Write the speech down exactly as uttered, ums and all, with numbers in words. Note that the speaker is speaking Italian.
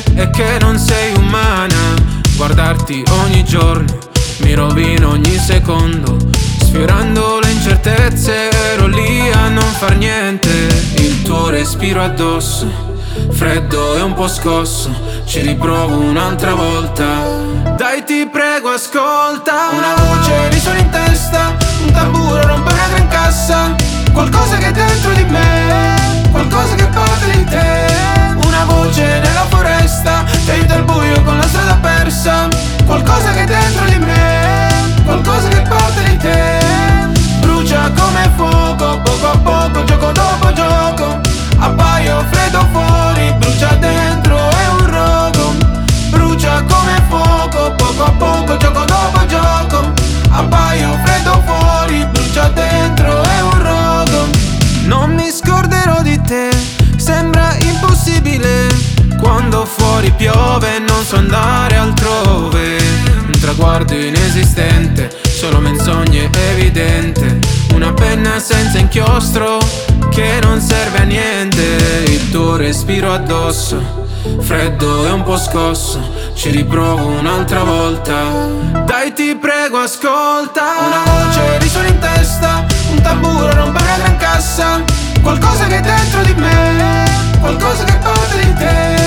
te e che non sei umana. Guardarti ogni giorno mi rovina ogni secondo. Sfiorando le incertezze ero lì a non far niente. Il tuo respiro addosso, freddo e un po' scosso. Ci riprovo un'altra volta. Dai ti prego ascolta. Una voce risuona in testa, un tamburo rompe una gran cassa. Qualcosa che è dentro di me, qualcosa che parla di te. Una voce nella foresta che aiuta il buio con la strada persa. Qualcosa che è dentro di me, qualcosa che parla di te. Brucia come fuoco, poco a poco, gioco dopo gioco. Appaio freddo fuori, brucia dentro è un rogo. Brucia come fuoco, poco a poco, gioco dopo gioco. Appaio freddo fuori, brucia dentro è un rogo. Non mi scorderò di te, sembra impossibile. Quando fuori piove non so andare altrove. Un traguardo inesistente, solo menzogne evidente. Una penna senza inchiostro che non serve a niente. Il tuo respiro addosso, freddo e un po' scosso. Ci riprovo un'altra volta. Dai ti prego ascolta. Una voce risuona in testa, un tamburo rompe una gran cassa. Qualcosa che è dentro di me, qualcosa che parla di te.